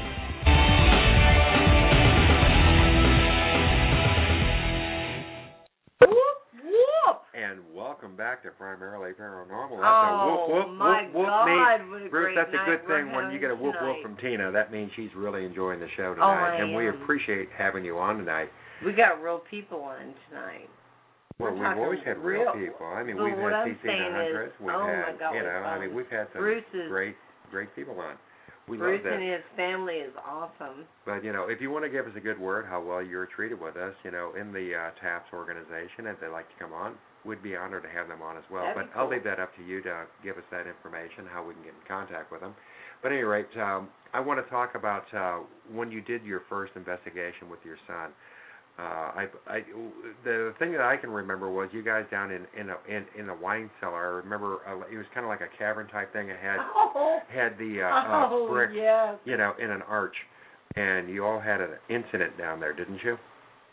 Whoop, whoop. And welcome back to Primarily Paranormal. That's oh, a whoop, whoop, my whoop, whoop, God, me. what a Bruce, great that's a good night we're thing when you get a whoop, tonight. whoop from Tina. That means she's really enjoying the show Oh, tonight. I and we am. appreciate having you on tonight. We got real people on tonight. Well, We're we've always talking had real real- people. I mean, Well, we've what had I'm C C nine hundreds. saying is, We've oh had, my God, you know, I um, mean, we've had some Bruce is- great, great people on. We Bruce love that. and his family is awesome. But, you know, if you want to give us a good word how well you're treated with us, you know, in the uh, TAPS organization, if they'd like to come on, we'd be honored to have them on as well. That'd but be I'll cool. leave that up to you to give us that information, how we can get in contact with them. But at any rate, um, I want to talk about uh, when you did your first investigation with your son. Uh, I, I, the thing that I can remember was you guys down in in a, in, in the wine cellar. I remember uh, it was kind of like a cavern type thing. It had Oh, had the uh, oh uh, brick, yes. you know, in an arch, and you all had an incident down there, didn't you?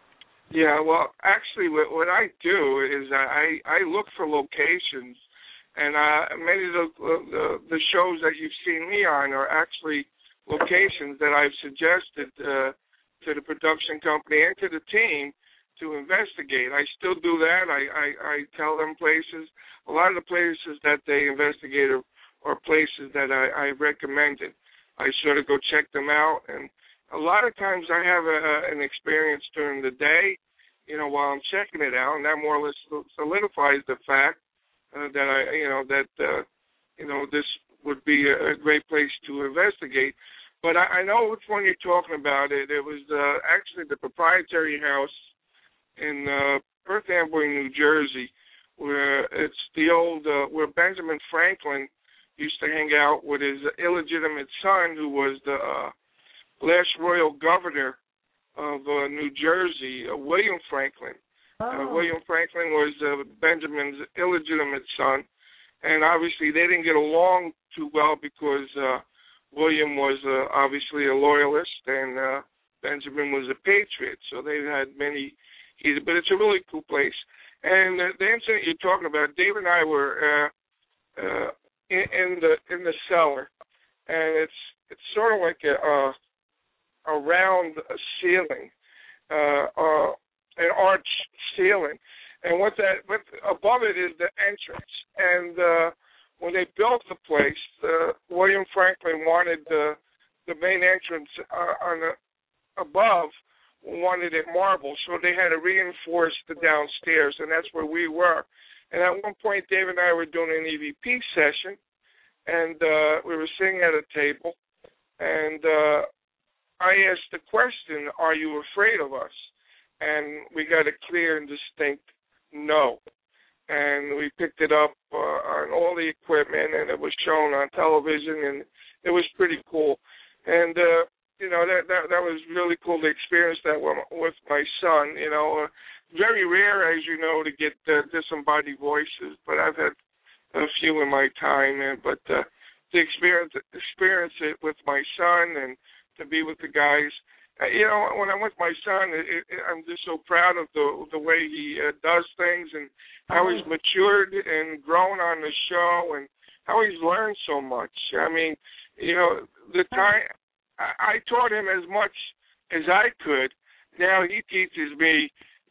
Yeah, well, actually, what, what I do is I I look for locations, and uh, many of the, the the shows that you've seen me on are actually locations that I've suggested uh, to the production company and to the team to investigate. I still do that. I, I, I tell them places. A lot of the places that they investigate are, are places that I, I recommended. I sort of go check them out, and a lot of times I have a, an experience during the day, you know, while I'm checking it out, and that more or less solidifies the fact uh, that I, you know, that uh, you know this would be a, a great place to investigate. But I, I know which one you're talking about. It, it was uh, actually the proprietary house in uh, Perth Amboy, New Jersey, where it's the old, uh, where Benjamin Franklin used to hang out with his illegitimate son, who was the uh, last royal governor of uh, New Jersey, uh, William Franklin. Oh. Uh, William Franklin was uh, Benjamin's illegitimate son, and obviously they didn't get along too well because uh, William was uh, obviously a loyalist, and uh, Benjamin was a patriot. So they had many. But it's a really cool place. And the, the incident you're talking about, Dave and I were uh, uh, in, in the in the cellar, and it's it's sort of like a uh, a round ceiling, uh, uh, an arch ceiling, and what that what above it is the entrance. And uh, when they built the place, uh, William Franklin wanted the the main entrance uh, on the above, wanted it marble, so they had to reinforce the downstairs, and that's where we were. And at one point, Dave and I were doing an E V P session, and uh, we were sitting at a table, and uh, I asked the question, "Are you afraid of us?" And we got a clear and distinct no. And we picked it up uh, on all the equipment, and it was shown on television, and it was pretty cool. And uh, you know, that, that that was really cool to experience that with, with my son. You know, uh, very rare, as you know, to get uh, disembodied voices, but I've had a few in my time. And but uh, to experience experience it with my son and to be with the guys, uh, you know, when I'm with my son, it, it, I'm just so proud of the the way he uh, does things and how he's matured and grown on the show and how he's learned so much. I mean, you know, the time. I taught him as much as I could. Now he teaches me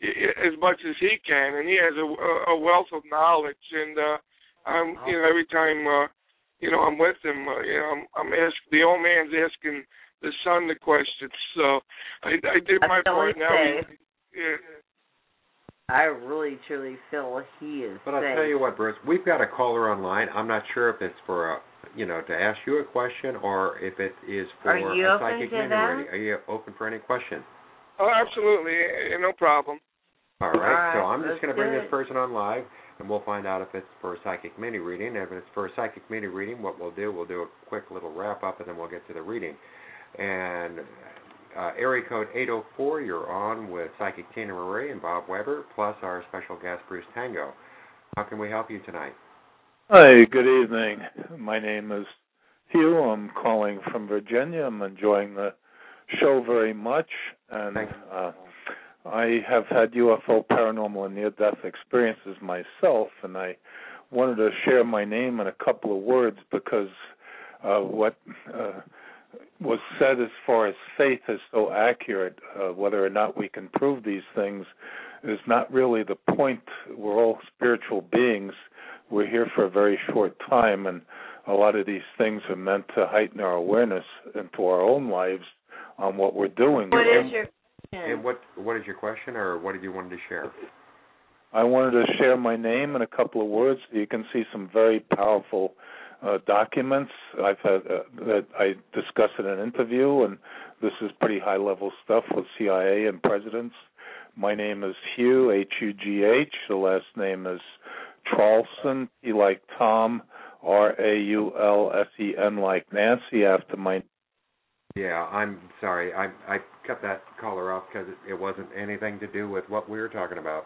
as much as he can, and he has a, a wealth of knowledge. And uh, I'm, you know, every time, uh, you know, I'm with him, uh, you know, I'm, I'm asking. The old man's asking the son the questions. So I, I did my part. Now, he, Yeah. I really, truly feel he is But I'll safe. tell you what, Bruce, we've got a caller online. I'm not sure if it's for a, you know, to ask you a question or if it is for Are you a open psychic to mini that? reading. Are you open for any questions? Oh, absolutely. Yeah, no problem. All right, All right, so I'm let's just going to bring do this it. person on live, and we'll find out if it's for a psychic mini reading. If it's for a psychic mini reading, what we'll do, we'll do a quick little wrap up, and then we'll get to the reading. And uh, area code eight oh four, you're on with Psychic Tina Marie and Bob Weber, plus our special guest, Bruce Tango. How can we help you tonight? Hi, good evening. My name is Hugh. I'm calling from Virginia. I'm enjoying the show very much, and uh, I have had U F O, paranormal, and near-death experiences myself, and I wanted to share my name in a couple of words because uh, what uh, was said as far as faith is so accurate. Uh, whether or not we can prove these things is not really the point. We're all spiritual beings. We're here for a very short time, and a lot of these things are meant to heighten our awareness into our own lives on what we're doing. What is your And what what is your question, or what did you want to share? I wanted to share my name in a couple of words. You can see some very powerful uh, documents I've had uh, that I discuss in an interview, and this is pretty high-level stuff with C I A and presidents. My name is Hugh, H U G H. The last name is Traulsen, T like Tom, R A U L S E N like Nancy, after my... Yeah, I'm sorry. I I cut that caller off because it, it wasn't anything to do with what we were talking about.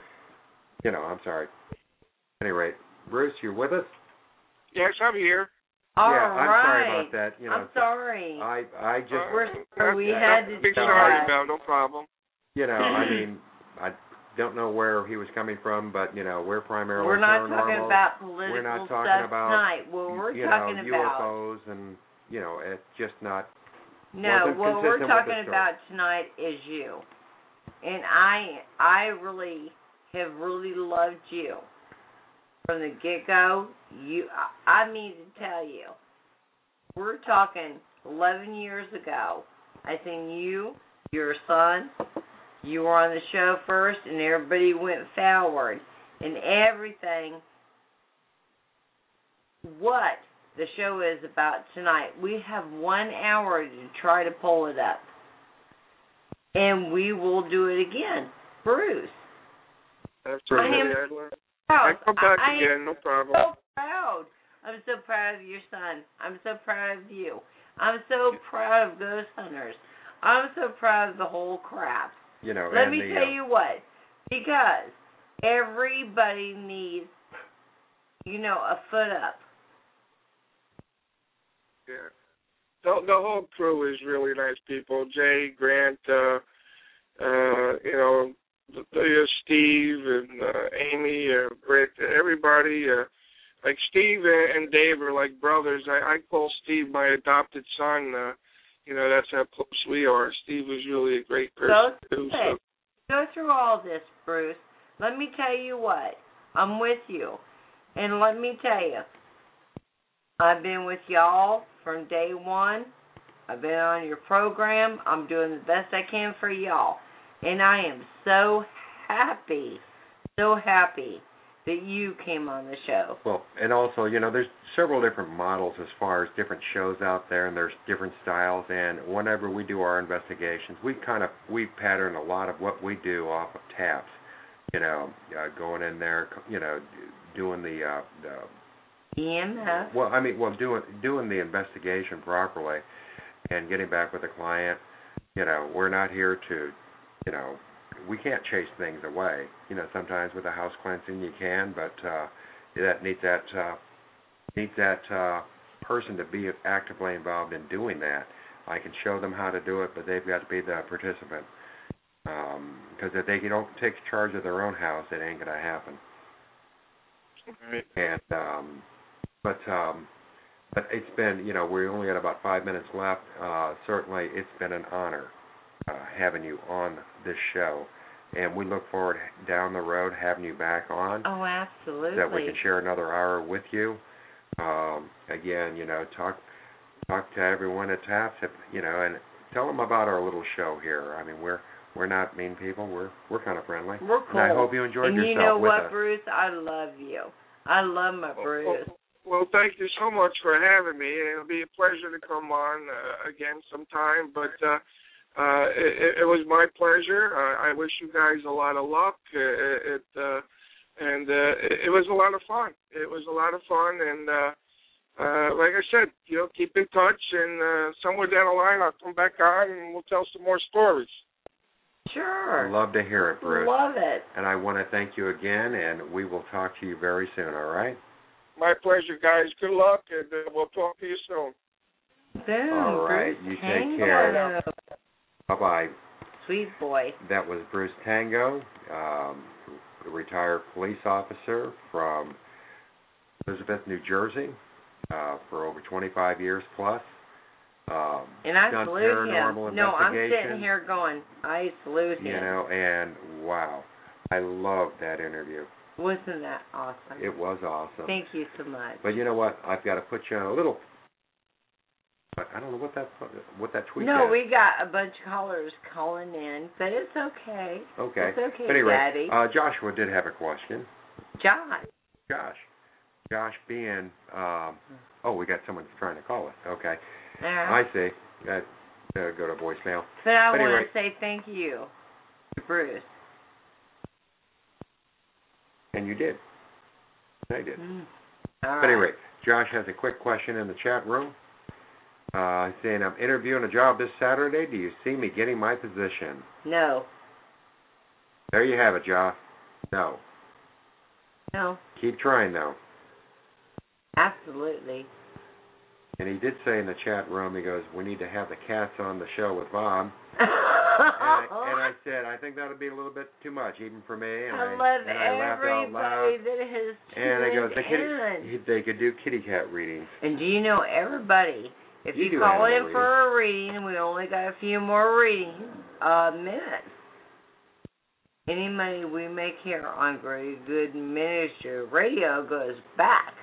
You know, I'm sorry. At any rate, Bruce, you're with us? Yes, I'm here. All yeah, I'm right. sorry about that. You know, I'm sorry. I I just Uh, We're that's- sorry we that's had to a big do sorry that. about, no problem. you know, I mean, I don't know where he was coming from, but you know, we're primarily We're not paranormal. talking about political We're not stuff talking about, tonight. What we're you talking know, about. U F Os and you know, it's just not. No, wasn't what we're consistent with the talking story. about tonight is you. And I I really have really loved you. From the get-go, you I I mean to tell you, we're talking eleven years ago. I seen you, your son, you were on the show first, and everybody went forward. And everything, what the show is about tonight, we have one hour to try to pull it up. And we will do it again. Bruce. Absolutely. I am I'd learn- proud. I come back I, again, no I'm problem. so proud. I'm so proud of your son. I'm so proud of you. I'm so proud of Ghost Hunters. I'm so proud of the whole crap. You know, Let and me the, tell uh, you what, because everybody needs, you know, a foot up. Yeah. The, the whole crew is really nice people. Jay, Grant, uh, uh, you know, the, the, uh, Steve and uh, Amy, uh, Britt, everybody. Uh, like Steve and Dave are like brothers. I, I call Steve my adopted son. Uh, you know, that's how close we are. Steve was really a great person Go, too. hey, So. go through all this, Bruce. Let me tell you what. I'm with you. And let me tell you, I've been with y'all from day one. I've been on your program. I'm doing the best I can for y'all. And I am so happy, so happy that you came on the show. Well, and also, you know, there's several different models as far as different shows out there, and there's different styles. And whenever we do our investigations, we kind of we pattern a lot of what we do off of taps. You know, uh, going in there, you know, doing the, uh, the E M F. well, I mean, well, doing doing the investigation properly, and getting back with the client. You know, we're not here to, you know, we can't chase things away. You know, sometimes with a house cleansing you can, but uh, that needs that uh, needs that uh, person to be actively involved in doing that. I can show them how to do it, but they've got to be the participant. Because um, if they don't take charge of their own house, it ain't gonna happen. Right. And um, but um, but it's been, you know, we only got about five minutes left. Uh, certainly, it's been an honor uh, having you on this show, and we look forward down the road having you back on. Oh, absolutely. That we can share another hour with you. Um, again, you know, talk talk to everyone at TAPS, if, you know, and tell them about our little show here. I mean, we're We're not mean people. We're we're kind of friendly. We're cool. And I hope you enjoyed and yourself you know with what, us. Bruce? I love you. I love my Bruce. Well, well, thank you so much for having me. It'll be a pleasure to come on uh, again sometime. But uh, uh, it, it was my pleasure. Uh, I wish you guys a lot of luck. Uh, it uh, and uh, it, it was a lot of fun. It was a lot of fun, and uh, uh, like I said, you know, keep in touch. And uh, somewhere down the line, I'll come back on and we'll tell some more stories. Sure. I'd love to hear it, Bruce. Love it. And I want to thank you again, and we will talk to you very soon, all right? My pleasure, guys. Good luck, and uh, we'll talk to you soon. Soon. All right. Bruce You Tango. take care. Bye-bye. Sweet boy. That was Bruce Tango, um, a retired police officer from Elizabeth, New Jersey, uh, for over twenty-five years plus. Um, and I done salute paranormal him. No, I'm investigation, sitting here going, I salute him. You know, and wow, I love that interview. Wasn't that awesome? It was awesome. Thank you so much. But you know what? I've got to put you on a little. I don't know what that what that tweet No, is. we got a bunch of callers calling in, but it's okay. Okay. It's okay, but anyway, Daddy. Uh, Joshua did have a question. Josh. Josh. Josh being, um, oh, we got someone trying to call us. Okay. Uh, I see. Uh, uh, go to voicemail. But I but want anyway, to say thank you to Bruce. And you did. I did. Mm. But All right. anyway, Josh has a quick question in the chat room. Uh, saying, I'm interviewing a job this Saturday. Do you see me getting my position? No. There you have it, Josh. No. No. Keep trying, though. Absolutely. And he did say in the chat room, he goes, we need to have the cats on the show with Bob. and, I, and I said, I think that would be a little bit too much, even for me. And I I, love and I laughed out loud. everybody that has And I goes, tuned they could, in. he, they could do kitty cat readings. And do you know everybody? If You you, do call animal in for a reading, we only got a few more readings, uh, minutes. Any money we make here on Great Good Ministry Radio goes back.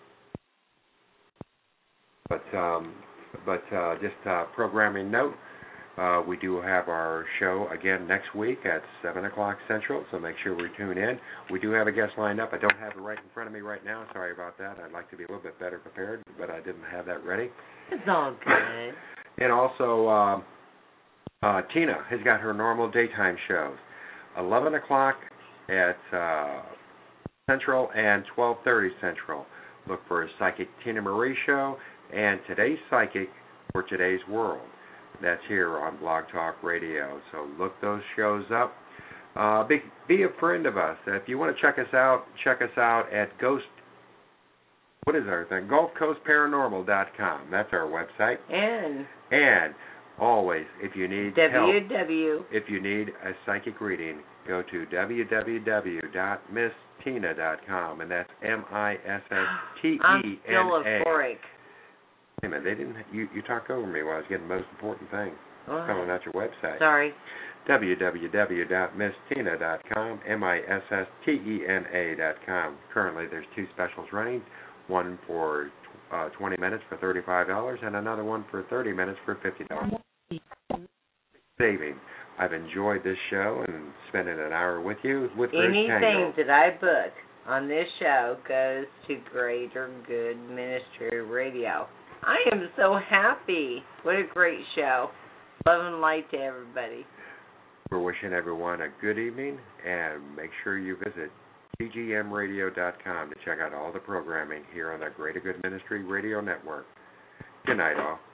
But um, but uh, just uh, programming note, uh, we do have our show again next week at seven o'clock Central, so make sure we tune in. We do have a guest lined up. I don't have it right in front of me right now. Sorry about that. I'd like to be a little bit better prepared, but I didn't have that ready. It's all good. And also, uh, uh, Tina has got her normal daytime shows, eleven o'clock at uh, Central and twelve thirty Central. Look for a Psychic Tina Marie show and Today's Psychic for Today's World. That's here on Blog Talk Radio. So look those shows up. Uh, be, be a friend of us. If you want to check us out, check us out at Ghost. What is our thing? Gulf Coast Paranormal dot com. That's our website. And And always, if you need W help, W. if you need a psychic reading, go to w w w dot miss tina dot com, and that's M I S S T E N A. I'm still euphoric. Hey man, they didn't. You you talked over me while I was getting the most important thing. Oh. Coming out your website. Sorry. w w w dot miss tina dot com, M I S S T E N A dot com. Currently, there's two specials running. One for uh, twenty minutes for thirty-five dollars, and another one for thirty minutes for fifty dollars. Saving. I've enjoyed this show and spending an hour with you with Bruce Anything Tango. that I book on this show goes to Greater Good Ministry Radio. I am so happy. What a great show. Love and light to everybody. We're wishing everyone a good evening, and make sure you visit G G M radio dot com to check out all the programming here on the Greater Good Ministry Radio Network. Good night, all.